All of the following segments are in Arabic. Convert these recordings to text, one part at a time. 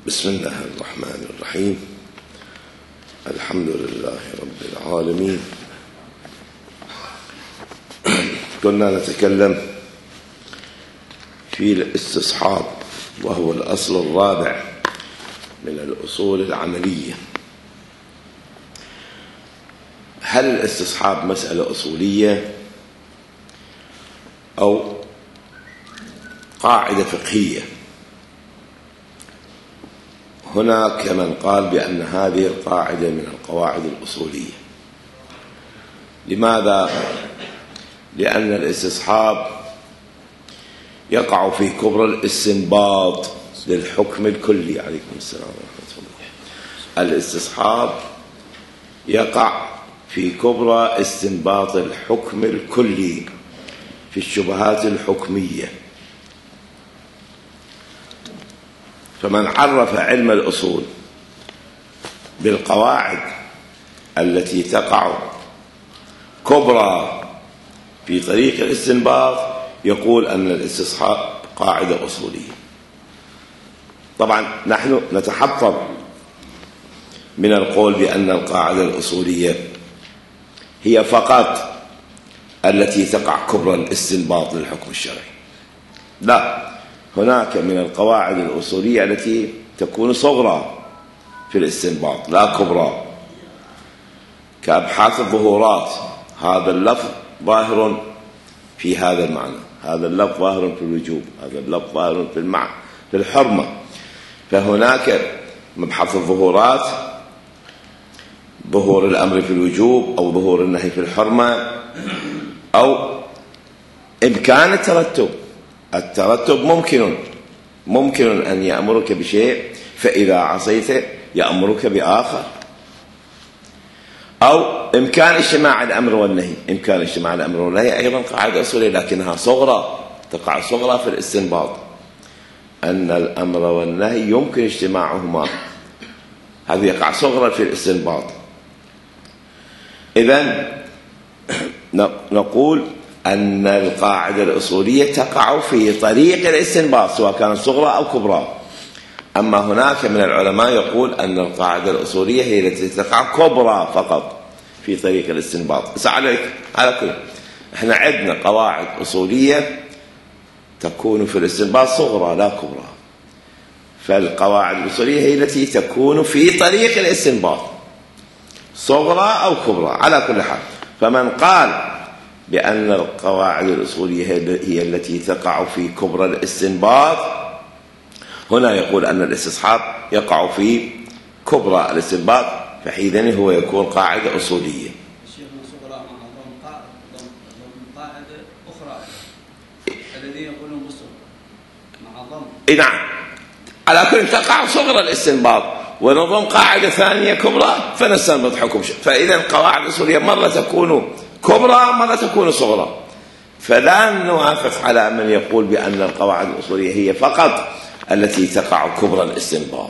بسم الله الرحمن الرحيم. الحمد لله رب العالمين. كنا نتكلم في الاستصحاب، وهو الأصل الرابع من الأصول العملية. هل الاستصحاب مسألة أصولية أو قاعدة فقهية؟ هناك من قال بأن هذه القاعدة من القواعد الأصولية. لماذا؟ لأن الاستصحاب يقع في كبرى الاستنباط للحكم الكلي. عليكم السلام ورحمة الله. الاستصحاب يقع في كبرى استنباط الحكم الكلي في الشبهات الحكمية. فمن عرف علم الأصول بالقواعد التي تقع كبرى في طريق الاستنباط يقول أن الاستصحاب قاعدة أصولية. طبعا نحن نتحفظ من القول بأن القاعدة الأصولية هي فقط التي تقع كبرى الاستنباط للحكم الشرعي. لا، هناك من القواعد الأصولية التي تكون صغرى في الاستنباط لا كبرى، كأبحاث الظهورات. هذا اللفظ ظاهر في هذا المعنى، هذا اللفظ ظاهر في الوجوب، هذا اللفظ ظاهر في الحرمة. فهناك مبحث الظهورات، ظهور الأمر في الوجوب أو ظهور النهي في الحرمة، أو إمكان الترتب ممكن أن يأمرك بشيء فإذا عصيت يأمرك بآخر، أو إمكان اجتماع الأمر والنهي. إمكان اجتماع الأمر والنهي أيضا قاعدة أصولية، لكنها صغرى، تقع صغرى في الاستنباط، أن الأمر والنهي يمكن اجتماعهما، هذا يقع صغرى في الاستنباط. إذن نقول أن القاعدة الأصولية تقع في طريق الاستنباط سواء كانت صغرى أو كبرى. أما هناك من العلماء يقول أن القاعدة الأصولية هي التي تقع كبرى فقط في طريق الاستنباط. على كل احنا عندنا قواعد أصولية تكون في الاستنباط صغرى لا كبرى، فالقواعد الأصولية هي التي تكون في طريق الاستنباط صغرى أو كبرى على كل حال. فمن قال بأن القواعد الأصولية هي التي تقع في كبرى الاستنباط، هنا يقول أن الاستصحاب يقع في كبرى الاستنباط، فحينئذ هو يكون قاعدة أصولية. الشيخ صغرى مع قاعدة أخرى الذي يقولون بالصغرى مع ضم. نعم، على كل تقع صغرى الاستنباط ونضم قاعدة ثانية كبرى فنستنبط حكم. فإذا القواعد الأصولية مرة تكون كبرى مرة تكون صغرى، فلا نوافق على من يقول بأن القواعد الأصولية هي فقط التي تقع كبرى الاستنباط.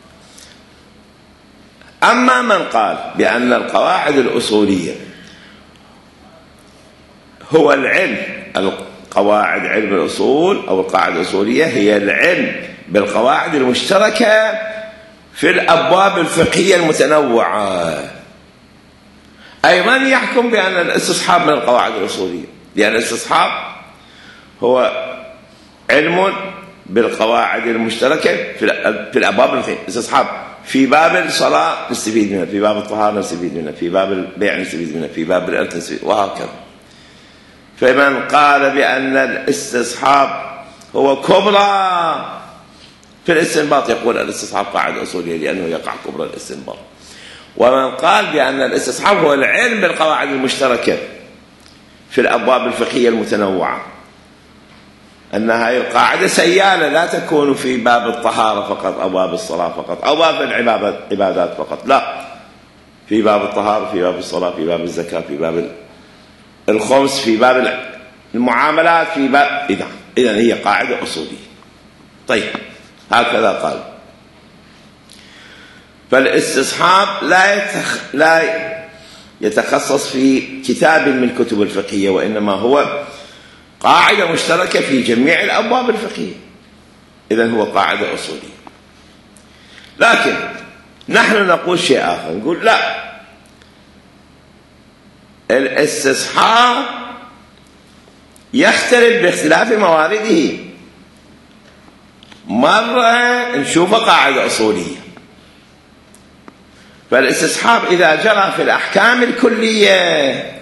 أما من قال بأن القواعد الأصولية هو العلم، القواعد علم الأصول أو القاعدة الأصولية هي العلم بالقواعد المشتركة في الأبواب الفقهية المتنوعة، أيضا يحكم بأن الاستصحاب من القواعد الأصولية، لأن الاستصحاب هو علم بالقواعد المشتركة في الأبواب الفقهية. الاستصحاب في باب الصلاة نستفيد منها، في باب الطهارة نستفيد منها، في باب البيع نستفيد منها، في باب الإرث نستفيد، وهكذا. فمن قال بأن الاستصحاب هو كبرى في الاستنباط يقول الاستصحاب قاعدة أصولية لأنه يقع كبرى الاستنباط. ومن قال بأن الاستصحاب هو العلم بالقواعد المشتركة في الأبواب الفقهية المتنوعة، أن هذه القاعدة سيالة لا تكون في باب الطهارة فقط أو باب الصلاة فقط أو باب العبادات فقط، لا، في باب الطهارة، في باب الصلاة، في باب الزكاة، في باب الخمس، في باب المعاملات، في باب إذن هي قاعدة أصولية. طيب، هكذا قال. فالاستصحاب لا يتخصص في كتاب من الكتب الفقهية، وإنما هو قاعدة مشتركة في جميع الأبواب الفقهية. إذن هو قاعدة أصولية. لكن نحن نقول شيء آخر، نقول لا، الاستصحاب يختلف باختلاف موارده. مرة نشوف قاعدة أصولية، فالاستصحاب إذا جرى في الأحكام الكلية،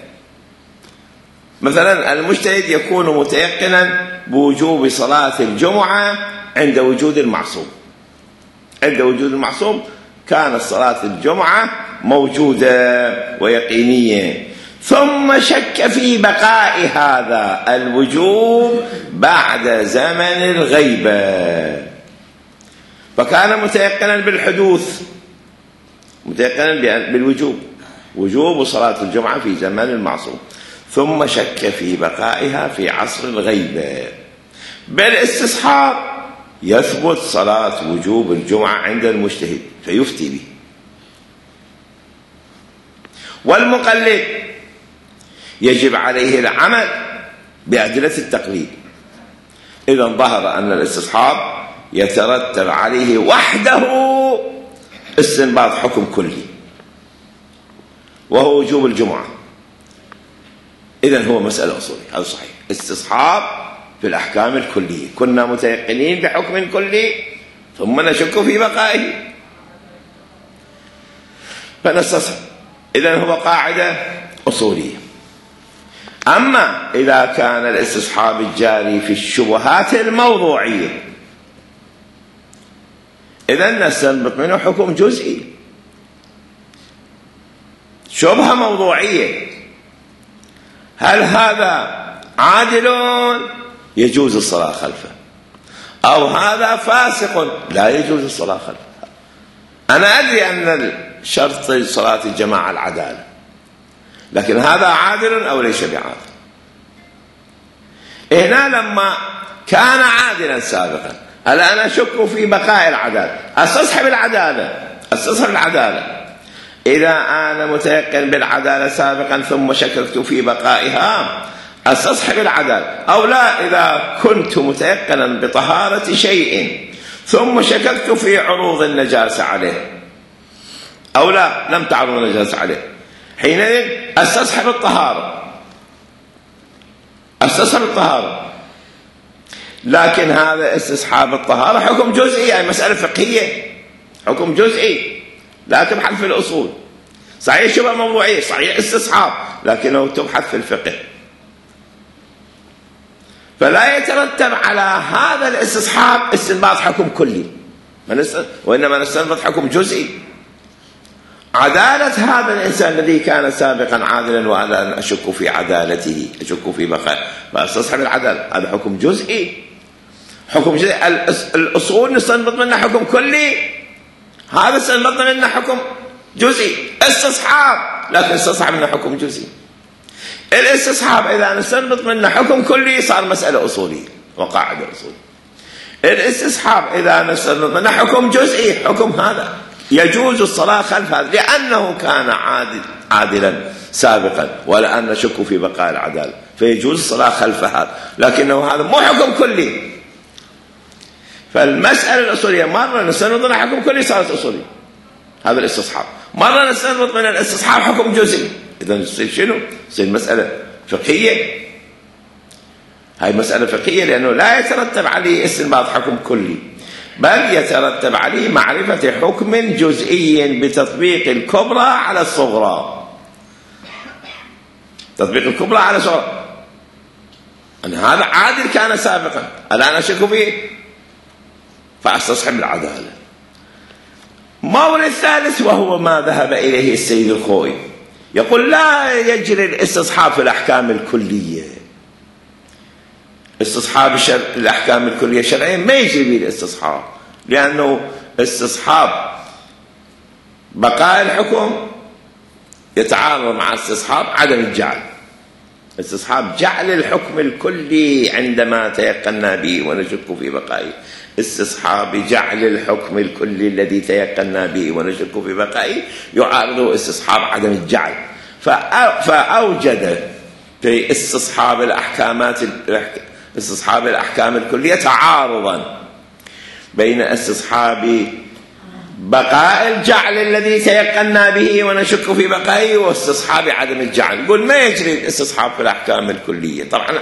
مثلا المجتهد يكون متيقنا بوجوب صلاة الجمعة عند وجود المعصوم. عند وجود المعصوم كانت صلاة الجمعة موجودة ويقينية، ثم شك في بقاء هذا الوجوب بعد زمن الغيبة، فكان متيقنا بالحدوث، متيقنا بالوجوب، وجوب صلاة الجمعة في زمن المعصوم، ثم شك في بقائها في عصر الغيبة. بالاستصحاب يثبت صلاة وجوب الجمعة عند المجتهد فيفتي به. والمقلد يجب عليه العمل بأدلة التقليد. إذا ظهر أن الاستصحاب يترتب عليه وحده استنباط حكم كلي وهو وجوب الجمعة، إذن هو مسألة أصولية، هذا صحيح. استصحاب في الأحكام الكلية، كنا متيقنين بحكم كلي ثم نشك في بقائه فنستصحب، إذن هو قاعدة أصولية. أما إذا كان الاستصحاب الجاري في الشبهات الموضوعية، إذن نستنبط منه حكم جزئي. شبهة موضوعية، هل هذا عادل يجوز الصلاة خلفه، أو هذا فاسق لا يجوز الصلاة خلفه؟ أنا أدري أن شرط صلاة الجماعة العدالة، لكن هذا عادل أو ليس بعادل؟ هنا لما كان عادلا سابقا، هل أنا أشك في بقاء العدالة؟ استصحب العدالة، استصحب العدالة. إذا أنا متيقن بالعدالة سابقا ثم شككت في بقائها استصحب العدالة، أو لا، إذا كنت متيقنا بطهارة شيء ثم شككت في عروض النجاسة عليه، أو لا، لم تعرض النجاسة عليه، حينئذ استصحب الطهارة، استصحب الطهارة. لكن هذا استصحاب الطهارة حكم جزئي، أي مسألة فقهية، حكم جزئي لا تبحث في الأصول. صحيح شبه موضوعية، صحيح استصحاب، لكنه تبحث في الفقه. فلا يترتب على هذا الاستصحاب استنباط حكم كلي، وإنما نستنبط حكم جزئي. عدالة هذا الإنسان الذي كان سابقا عادلا وأنا أشك في عدالته، أشك في بقائه، فاستصحب العدالة، هذا حكم جزئي. حكم جزئي. الأصول نستنبط منها حكم كلي، هذا استنبط منها حكم جزئي، استصحاب، لكن استصحب منه حكم جزئي. الاستصحاب إذا نستنبط منه حكم كلي صار مسألة أصولية وقاعدة أصولية. الاستصحاب إذا نستنبط منه حكم جزئي، حكم هذا يجوز الصلاة خلف هذا لأنه كان عادلا سابقا ولا أن نشك في بقاء العدالة، فيجوز الصلاة خلف هذا، لكنه هذا مو حكم كلي. فالمسألة الأصولية مرة نستنبط منها حكم كلي صارت أصولية، هذا الاستصحاب. مرة نستنبط من الاستصحاب حكم جزئي، إذا يصير شنو؟ يصير مسألة فقهية. هاي مسألة فقهية لأنه لا يترتب عليه استنباط حكم كلي، بل يترتب عليه معرفة حكم جزئي بتطبيق الكبرى على الصغرى. تطبيق الكبرى على الصغرى، أن هذا عادل كان سابقا، الآن أشك فيه فأستصحب العدالة. مورد الثالث وهو ما ذهب إليه السيد الخوئي، يقول لا يجري الاستصحاب في الأحكام الكلية. استصحاب الأحكام الكلية الشرعية ما يجري به الاستصحاب، لأنه استصحاب بقاء الحكم يتعارض مع استصحاب عدم الجعل. استصحاب جعل الحكم الكلي عندما تيقنا به ونشك في بقائه، استصحاب جعل الحكم الكلي الذي تيقنا به ونشك في بقائه يعارض استصحاب عدم الجعل، فأوجد في استصحاب الأحكام الكلية تعارضا بين استصحاب بقاء الجعل الذي تيقنا به ونشك في بقائه واستصحاب عدم الجعل. نقول ما يجري الاستصحاب في الأحكام الكلية، طبعا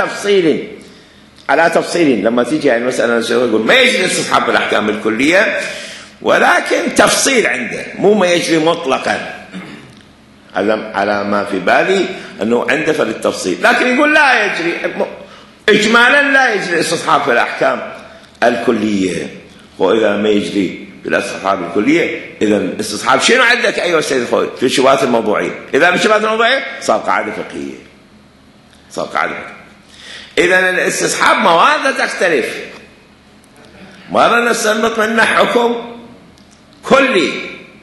على تفصيل لما تيجي المسألة يقول ما يجري الاستصحاب في الأحكام الكلية، ولكن تفصيل عنده، مو ما يجري مطلقا على ما في بالي أنه عنده فللتفصيل، لكن يقول لا يجري إجمالا، لا يجري الاستصحاب في الأحكام الكلية. وإذا ما يجري في الاستصحاب الكلية، إذا الاستصحاب شنو عندك أيها السيد الخوي؟ في الشبهات الموضوعية. إذا في الشبهات الموضوعية صار قاعدة فقهية، صار قاعدة فقهية. إذا الاستصحاب مواد تختلف، مرة نستنبط منه حكم كلي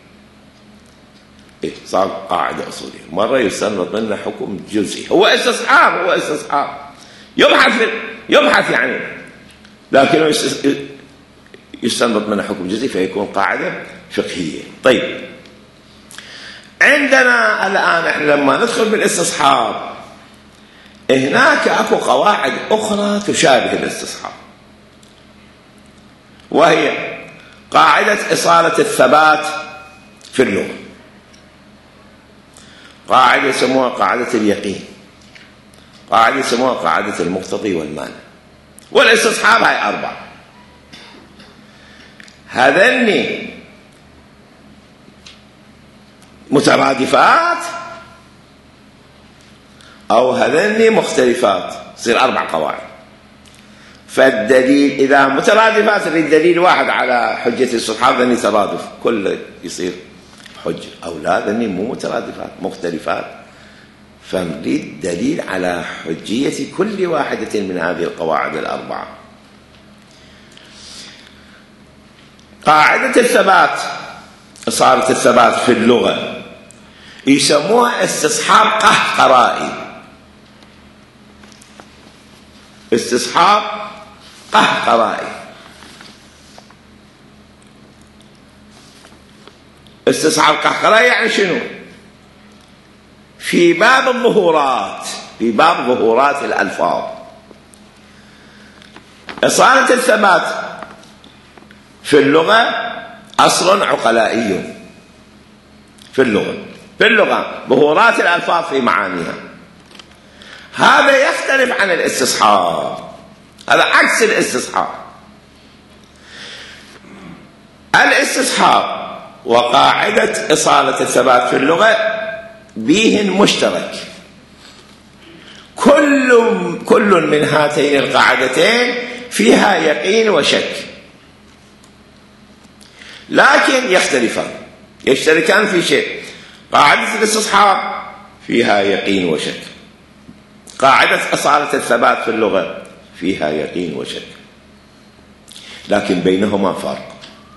صار قاعدة أصولية، مرة يستنبط منه حكم جزئي. هو استصحاب يبحث يعني، لكن يستنبط منه حكم جزئي فيكون قاعدة فقهية. طيب، عندنا الآن احنا لما ندخل بالاستصحاب هناك اكو قواعد أخرى تشابه الاستصحاب، وهي قاعدة إصالة الثبات في اللغة، قاعدة يسموها قاعدة اليقين، قاعدة يسموها قاعدة المقتضي والمانع، والاستصحاب هاي 4. هذني مترادفات أو هذني مختلفات، يصير 4 قواعد. فالدليل إذا مترادفات نريد دليل واحد على حجة الاستصحاب، ذني ترادف كله يصير حجة، أو لا ذني مو مترادفات مختلفات، فنريد دليل على حجية كل واحدة من هذه القواعد 4. قاعدة الثبات، إصالة الثبات في اللغة يسموها استصحاب قهقرائي، استصحاب قهقرائي. استصحاب قهقرائي يعني شنو؟ في باب الظهورات، في باب ظهورات الألفاظ، إصالة الثبات في اللغة أصل عقلائي في اللغة ظهورات الألفاظ في معانيها. هذا يختلف عن الاستصحاب، هذا عكس الاستصحاب. الاستصحاب وقاعدة إصالة الثبات في اللغة بيهن مشترك، كل من هاتين القاعدتين فيها يقين وشك، لكن يشتركان في شيء. قاعدة الاستصحاب فيها يقين وشك، قاعدة إصالة الثبات في اللغة فيها يقين وشك، لكن بينهما فرق.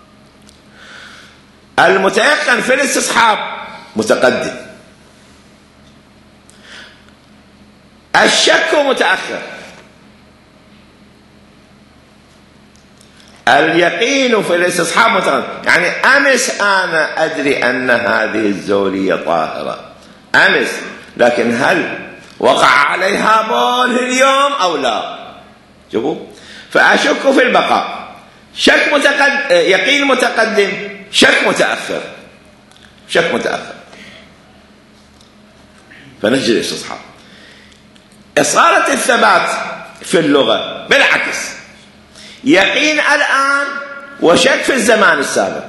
المتيقن في الاستصحاب متقدم، الشك متأخر. اليقين في الاستصحاب متقدم، يعني أمس أنا أدري أن هذه الزولية طاهرة أمس، لكن هل وقع عليها بول اليوم أو لا؟ شوفوا، فأشك في البقاء، يقين متقدم، شك متأخر. فنجد الاستصحاب. إصالة الثبات في اللغة بالعكس، يقين الآن وشك في الزمان السابق.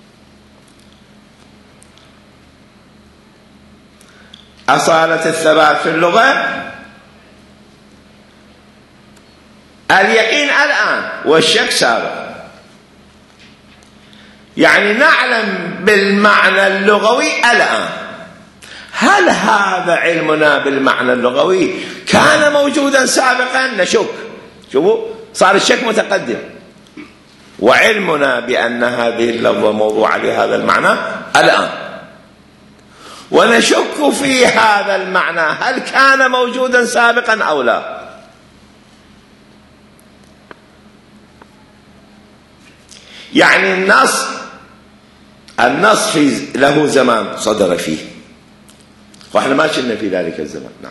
أصالة الثبات في اللغة اليقين الآن والشك سابق، يعني نعلم بالمعنى اللغوي الآن. هل هذا علمنا بالمعنى اللغوي كان موجودا سابقا؟ نشك. شوفوا، صار الشك متقدم، وعلمنا بأن هذه اللفظة موضوعة لهذا المعنى الآن، ونشك في هذا المعنى هل كان موجودا سابقا أو لا. يعني النص له زمان صدر فيه، وإحنا ما شلنا في ذلك الزمان. نعم،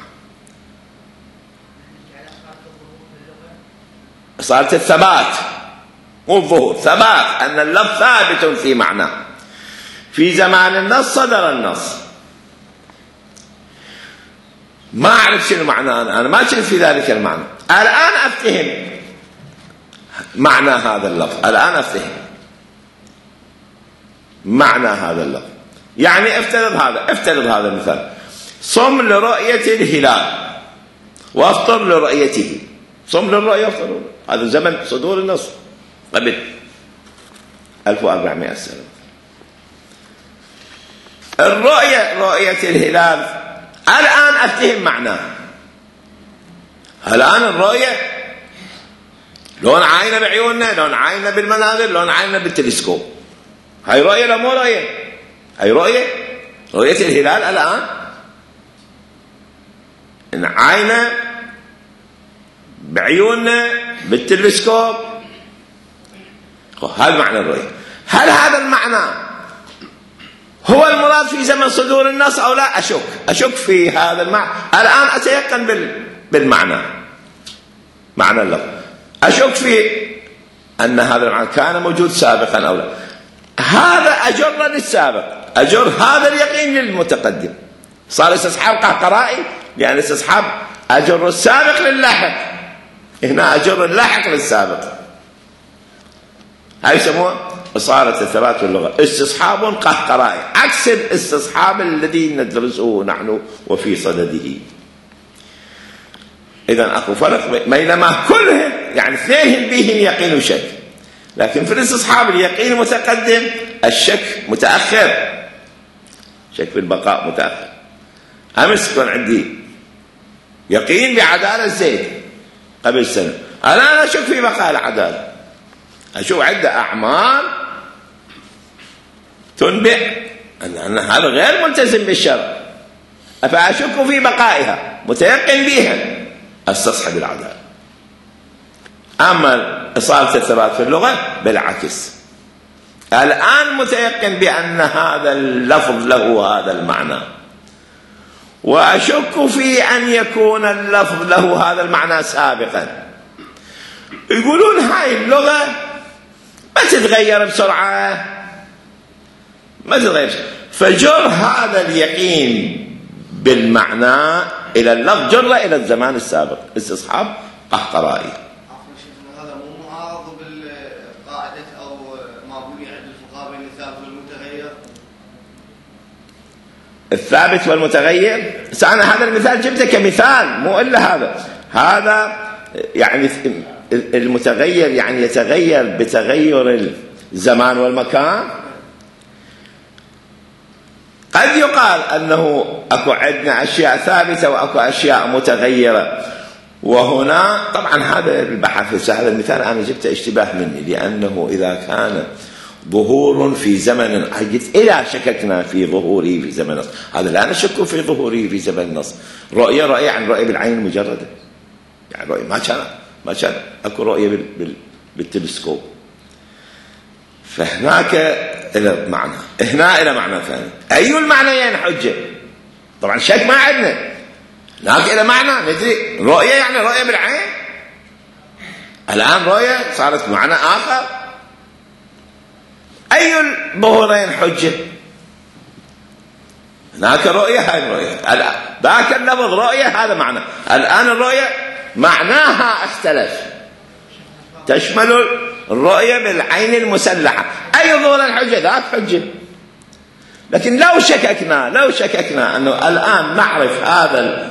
صارت الثبات مو الظهور، ثبات، أن اللفظ ثابت في معناه. في زمان النص صدر النص، ما أعرف شنو معناه، أنا ما كنت في ذلك المعنى، الآن أفتهم معنى هذا اللفظ، الآن أفتهم معنى هذا اللفظ. يعني افترض هذا المثال: صم لرؤية الهلال وافطر لرؤيته. صم للرؤية وافطر، هذا زمن صدور النص قبل 1400 سنة. رؤية الهلال الآن أفتهم معناه. الآن الرؤية لون عاينة بعيوننا، لون عاينة بالمناظر، لون عاينة بالتلسكوب. هاي رؤية لا مو رؤية؟ هاي رؤية الهلال الآن عاينة بعيوننا بالتلسكوب. هذا معنى الرؤية. هل هذا المعنى هو المراد في زمن صدور النص أو لا؟ أشك في هذا المعنى. الآن أتيقن بالمعنى، معنى اللفظ. أشك في أن هذا المعنى كان موجود سابقا أو لا. هذا أجر للسابق، أجر هذا اليقين للمتقدم. صار استصحاب قهقرائي، لأن استصحاب أجر السابق للاحق، هنا أجر اللاحق للسابق. هاي يسموها إصالة الثبات في اللغة، استصحاب قهقرائي، عكس الاستصحاب الذي ندرسه نحن وفي صدده. إذن أكو فرق بينما كلهم، يعني اثنين بهم يقين وشك، لكن في الاستصحاب اليقين متقدم، الشك متأخر، شك في البقاء متأخر. أمس كان عندي يقين بعدالة زيد قبل سنة، أنا أشك في بقاء العدالة، أشوف عدة أعمال تنبئ أن هذا غير ملتزم بالشرع، فأشك في بقائها، متيقن بها، استصحب العدالة. أما إصالة الثبات في اللغة بالعكس، الآن متيقن بأن هذا اللفظ له هذا المعنى، وأشك في أن يكون اللفظ له هذا المعنى سابقا. يقولون هاي اللغة ما تتغير بسرعة، ما تتغير بسرعة، فجر هذا اليقين بالمعنى إلى اللفظ جر إلى الزمان السابق، استصحاب قهقرائي. هذا مو معارض بالقاعدة أو ما بني عند الفقهاء بين الثابت والمتغير؟ الثابت والمتغير، أنا هذا المثال جبته كمثال، مو إلا هذا يعني المتغير يعني يتغير بتغير الزمان والمكان. قد يقال أنه أكو عندنا أشياء ثابتة وأكو أشياء متغيرة، وهنا طبعا هذا البحث، هذا المثال أنا جبت اشتباه مني، لأنه إذا كان ظهور في زمن إذا شككنا في ظهوره في زمن النص، هذا لا نشك في ظهوره في زمن النص. رؤية عن رؤية بالعين المجردة، يعني رؤية ما كان أكو رؤية بالتلسكوب، فهناك إلى معنى، هنا إلى معنى ثاني. أي المعنيين حجة؟ طبعا شك ما عندنا، هناك إلى معنى ندري. رؤية يعني رؤية بالعين، الآن رؤية صارت معنى آخر. أي الظهورين حجة؟ هناك رؤية، هاي رؤية، ذاك اللفظ رؤية هذا معنى، الآن الرؤية معناها اختلف، تشمل الرؤية بالعين المسلحة. أي ظهور الحجة؟ ذاك حجة. لكن لو شككنا أنه الآن نعرف هذا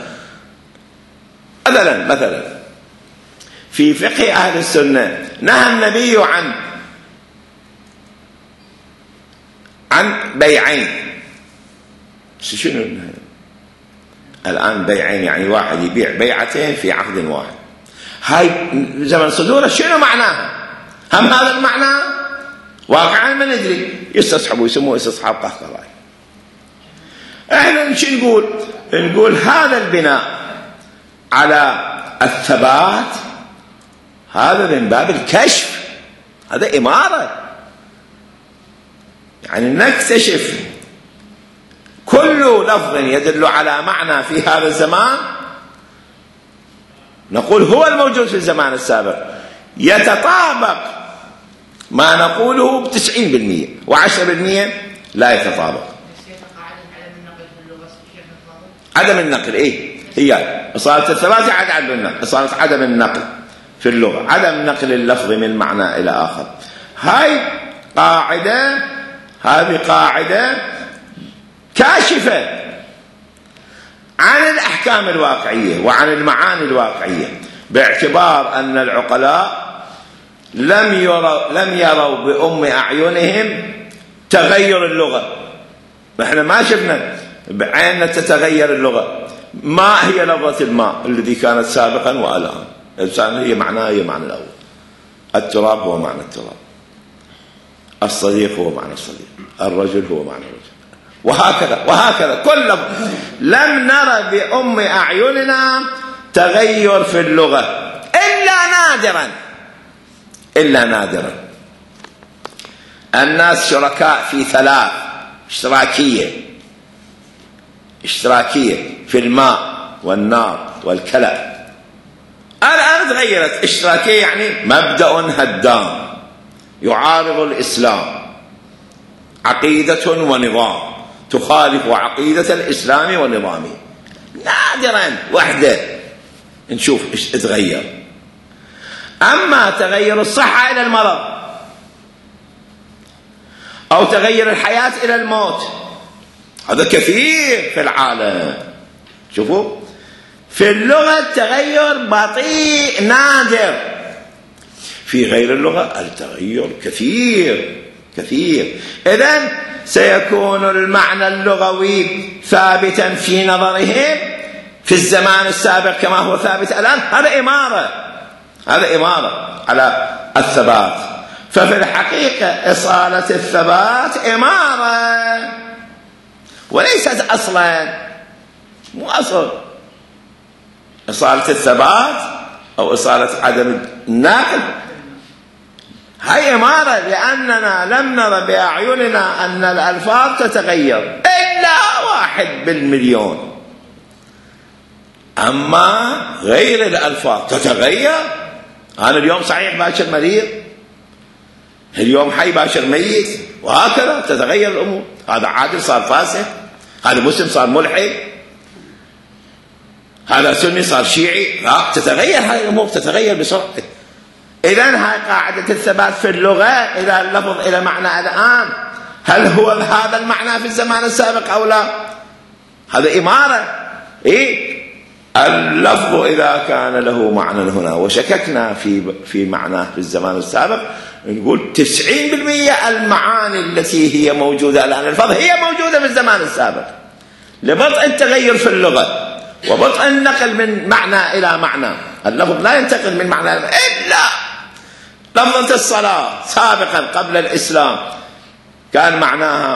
مثلا في فقه أهل السنة نهى النبي عن بيعين. شنو النهي؟ الآن بيعين يعني واحد يبيع بيعتين في عقد واحد، هاي زمن صدوره شنو معناها؟ هم هذا المعنى واقعا ما ندري، يستصحبوا يسموه استصحاب قهقرائي. احنا شو نقول هذا البناء على الثبات هذا من باب الكشف، هذا إمارة، يعني نكتشف كل لفظ يدل على معنى في هذا الزمان، نقول هو الموجود في الزمان السابق، يتطابق ما نقوله ب90% و10% لا يتطابق. عدم النقل هي إصالة الثبات عدم النقل، إصالة عدم النقل في اللغة، عدم نقل اللفظ من معنى إلى آخر. هذه قاعدة كاشفة عن الأحكام الواقعية وعن المعاني الواقعية، باعتبار أن العقلاء لم يروا بأم أعينهم تغير اللغة. نحن ما شفنا بعيننا تتغير اللغة. ما هي لفظة الماء الذي كانت سابقا والآن؟ الإنسان هي معناه معنى الأول، التراب هو معنى التراب، الصديق هو معنى الصديق، الرجل هو معنى الرجل، وهكذا كل لفظ. لم نرى بأم أعيننا تغير في اللغة إلا نادرا. الناس شركاء في 3 اشتراكية في الماء والنار والكلى. الآن تغيرت اشتراكية، يعني مبدأ هدام يعارض الإسلام، عقيدة ونظام تخالف عقيدة الإسلام ونظامه. نادرا وحده نشوف ايش تغير. أما تغير الصحة إلى المرض أو تغير الحياة إلى الموت هذا كثير في العالم. شوفوا في اللغة تغير بطيء نادر، في غير اللغة التغير كثير. إذن سيكون المعنى اللغوي ثابتا في نظرهم في الزمان السابق كما هو ثابت الآن. هذا إمارة على الثبات. ففي الحقيقة إصالة الثبات إمارة وليست أصلا، مو أصل. إصالة الثبات أو إصالة عدم النقل هي إمارة، لأننا لم نرى بأعيننا أن الألفاظ تتغير إلا 1 بالمليون. أما غير الألفاظ تتغير. أنا اليوم صحيح باشر مريض، اليوم حي باشر ميت، وهكذا تتغير الأمور. هذا عادل صار فاسق، هذا مسلم صار ملحد، هذا سني صار شيعي. تتغير هذه الأمور، تتغير بسرعة. إذن هاي قاعدة الثبات في اللغة. إذا اللفظ إلى معنى الآن، هل هو هذا المعنى في الزمان السابق أو لا؟ هذا إمارة. اللفظ إذا كان له معنى هنا وشككنا في معناه في الزمان السابق، نقول 90% المعاني التي هي موجودة الآن الفظ هي موجودة في الزمان السابق، لبطء التغير في اللغة وبطء النقل من معنى إلى معنى. اللفظ لا ينتقل من معنى إلا لفظة الصلاة سابقا قبل الإسلام كان معناها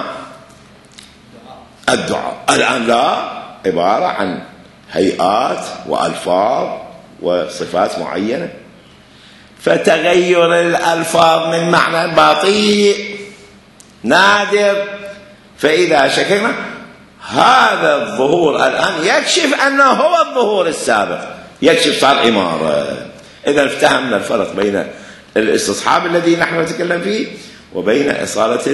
الدعاء، الآن لا، عبارة عن هيئات وألفاظ وصفات معينة. فتغير الألفاظ من معنى بطيء نادر. فإذا شكلنا هذا الظهور الآن يكشف أنه هو الظهور السابق، يكشف صار إمارة. إذا افتهمنا الفرق بين الاستصحاب الذي نحن نتكلم فيه وبين إصالة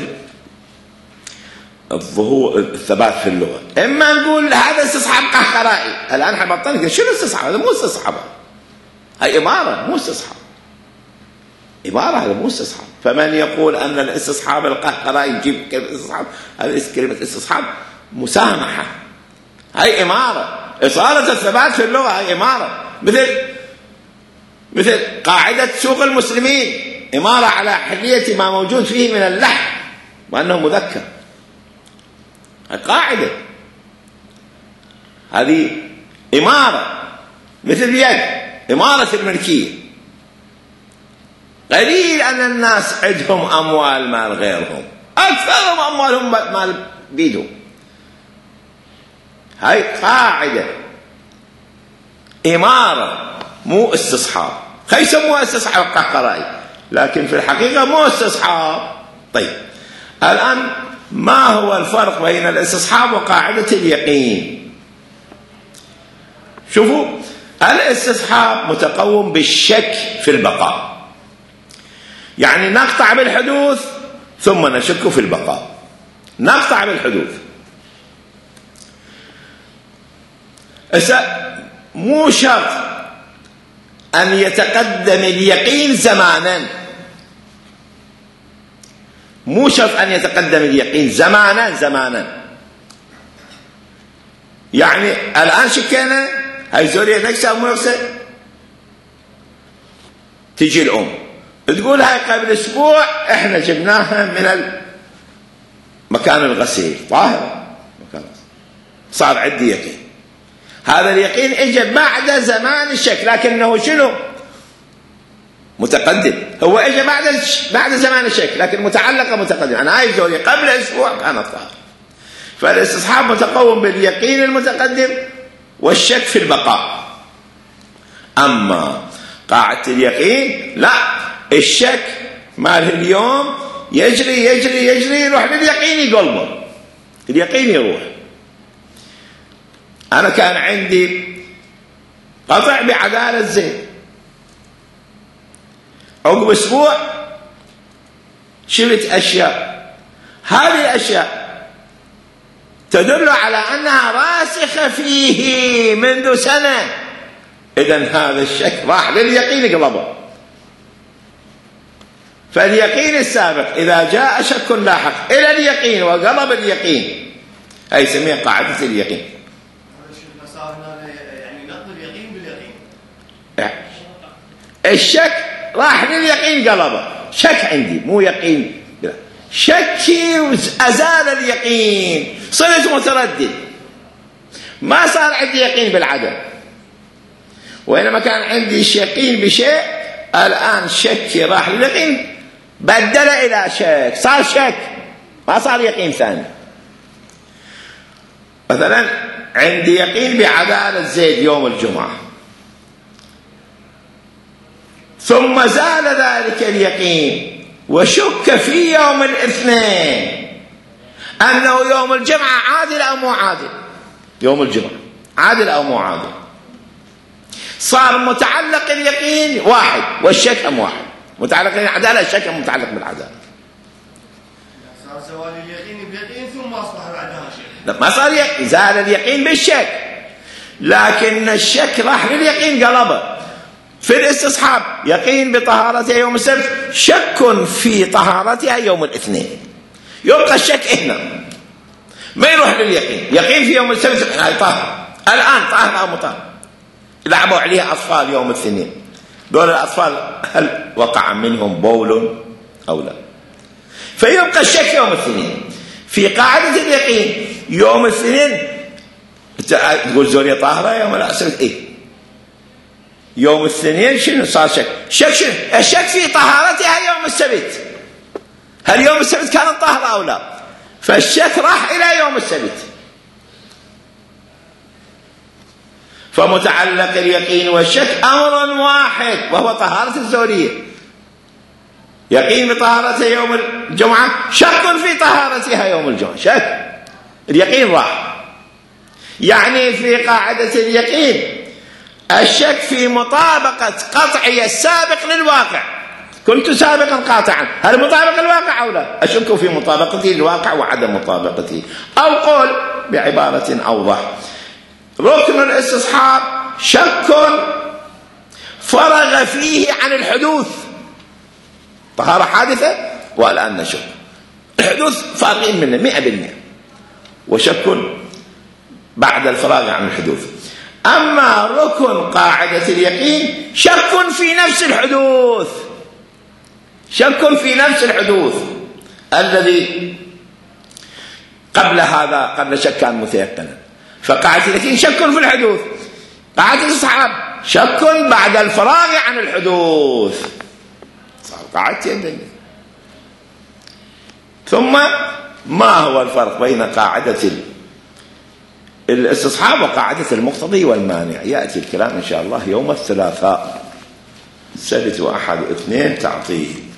الظهور الثبات في اللغة. إما نقول هذا استصحاب قهقرائي، الآن حبطلنا شنو استصحاب؟ هذا مو استصحاب، هاي إمارة مو استصحاب، إمارة هذا مو استصحاب. فمن يقول أن الاستصحاب القهقرائي يجيب كلمة استصحاب، هذا كلمة استصحاب مسامحة، هاي إمارة. إصالة الثبات في اللغة هاي إمارة، مثل قاعدة سوق المسلمين، إمارة على حلية ما موجود فيه من اللحم وأنه مذكر، قاعدة هذه إمارة. مثل اليد، إمارة الملكية. قليل أن الناس عندهم أموال مال غيرهم، أكثرهم أموالهم مال بيدهم. هاي قاعدة إمارة مو استصحاب. يسموها استصحاب قهقرائي، لكن في الحقيقة مو استصحاب. طيب الآن ما هو الفرق بين الاستصحاب وقاعدة اليقين؟ شوفوا، الاستصحاب متقوم بالشك في البقاء، يعني نقطع بالحدوث ثم نشك في البقاء، نقطع بالحدوث. مو شرط أن يتقدم اليقين زمانا، مو شرط أن يتقدم اليقين زمانا. يعني الآن شكينا هاي زورية نكسة أو مو نكسة، تجي الأم تقول هاي قبل أسبوع إحنا جبناها من مكان الغسيل طاهرة، صار عندي يقين. هذا اليقين اجى بعد زمان الشك، لكنه شنو؟ متقدم. هو اجى بعد زمان الشك، لكن متعلقة متقدم. أنا هاي زورية قبل أسبوع كانت طاهرة. فالاستصحاب متقوم باليقين المتقدم والشك في البقاء. أما قاعدة اليقين لا، الشك ماله اليوم يجري يجري يجري يروح لليقين يقلبه، اليقين يروح. أنا كان عندي قطع بعدالة زيد، عقب أسبوع شفت أشياء، هذه الأشياء تدل على أنها راسخة فيه منذ سنة، إذن هذا الشك راح لليقين قلبه. فاليقين السابق إذا جاء شك لاحق إلى اليقين وقلب اليقين، هي يسميها قاعدة اليقين. يعني نقض اليقين باليقين. الشك راح لليقين قلبه، شك عندي مو يقين، شكي أزال اليقين، صرت متردد، ما صار عندي يقين بالعدم، وإنما كان عندي يقين بشيء. الآن شكي راح لليقين بدل إلى شك، صار شك ما صار يقين ثاني. مثلا عندي يقين بعدالة زيد يوم الجمعة، ثم زال ذلك اليقين وشك في يوم الاثنين أنه يوم الجمعة عادل أو مو عادل، يوم الجمعة عادل أو مو عادل، صار متعلق اليقين واحد والشك هم واحد، متعلق بالعدالة الشك متعلق بالعدالة. صار زوال اليقين بيقين ثم أصبح بعدها شك. لا ما صار يقين، زال اليقين بالشك، لكن الشك راح لليقين قلبه. في الاستصحاب يقين بطهارتها يوم السبت، شك في طهارتها يوم الاثنين، يبقى الشك هنا ما يروح لليقين. يقين في يوم السبت هاي طاهر، الآن طاهر أو مطهر. لعبوا عليها أطفال يوم الاثنين، دول الأطفال هل وقع منهم بول أو لا؟ فيبقى الشك يوم الاثنين. في قاعدة اليقين يوم الاثنين تقول زورية طاهرة يوم السبت إيه؟ يوم الاثنين شنو صار شك؟ شك شنو؟ الشك في طهارتها يوم السبت، هل يوم السبت كانت طاهرة أو لا؟ فالشك راح إلى يوم السبت. فمتعلق اليقين والشك أمر واحد وهو طهارة الزورية. يقين بطهارتها يوم الجمعة، شك في طهارتها يوم الجمعة، شك اليقين راح. يعني في قاعدة اليقين الشك في مطابقة قطعي السابق للواقع، كنت سابقا قاطعا، هل مطابق الواقع أو لا؟ أشك في مطابقته للواقع وعدم مطابقته. أو قول بعبارة أوضح، ركن الاستصحاب شك فرغ فيه عن الحدوث، طهارة حادثة والآن نشك، الحدوث فارغين منه 100%، وشك بعد الفراغ عن الحدوث. أما ركن قاعدة اليقين شك في نفس الحدوث، شك في نفس الحدوث الذي قبل هذا، قبل شك كان متيقنا. فقاعدة اليقين شك في الحدوث، قاعدة الاستصحاب شك بعد الفراغ عن الحدوث، صار قاعدتين. ثم ما هو الفرق بين قاعدة الاستصحاب وقاعدة المقتضي والمانع؟ يأتي الكلام إن شاء الله يوم الثلاثاء، السبت وأحد واثنين تعطيل.